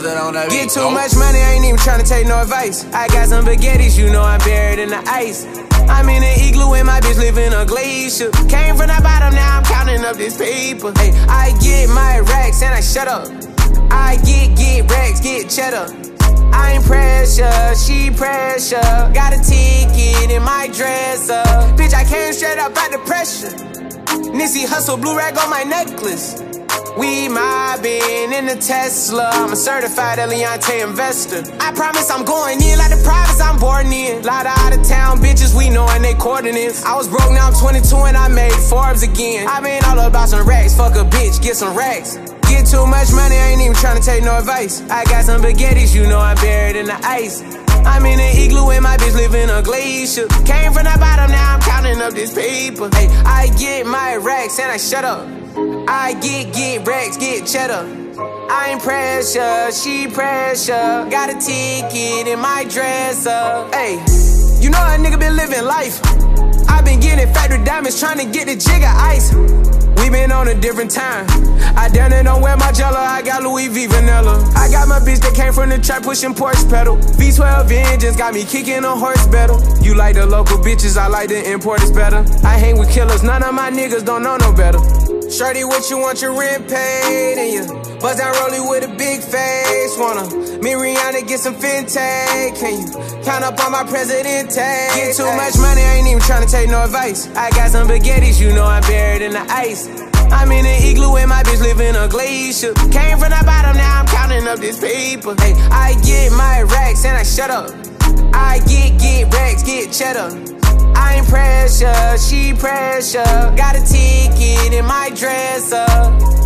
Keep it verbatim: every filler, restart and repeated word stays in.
put that on that Get beat. too much money, I ain't even tryna take no advice. I got some baguettes, you know I'm buried in the ice. I'm in an igloo and my bitch live in a glacier. Came from the bottom, now I'm counting up this paper. Hey, I get my racks and I shut up. I get, get racks, get cheddar. I ain't pressure, she pressure. Got a ticket in my dresser. Bitch, I came straight up out the pressure. Nissy hustle, blue rag on my necklace. We mobbing in the Tesla. I'm a certified Eliante investor. I promise I'm going in like the province I'm born in. Lot of out of town bitches, we knowin' they coordinates. I was broke, now I'm twenty-two and I made Forbes again. I been all about some racks, fuck a bitch, get some racks. Get too much money, I ain't even tryna take no advice. I got some baguettes, you know I'm buried in the ice. I'm in an igloo and my bitch live in a glacier. Came from the bottom, now I'm counting up this paper. Hey, I get my racks and I shut up. I get, get racks, get cheddar. I ain't pressure, she pressure. Got a ticket in my dresser. Hey, you know a nigga been living life. I been getting factory diamonds, trying to get the jigger ice. We been on a different time. I down it don't wear my jello, I got Louis V vanilla. I got my bitch that came from the trap pushing Porsche pedal. V twelve engines got me kicking a horse battle. You like the local bitches, I like the importers better. I hang with killers, none of my niggas don't know no better. Shorty, what you want your rent paid? And you buzz down rolling with a big face. Wanna me Rihanna get some fintech? Can you count up on my presidente? Get too much money, I ain't even tryna take no advice. I got some baguettes, you know I'm buried in the ice. I'm in an igloo and my bitch live in a glacier. Came from the bottom, now I'm counting up this paper. Hey, I get my racks and I shut up. I get, get racks, get cheddar. I ain't pressure, she pressure. Got a ticket in my dresser.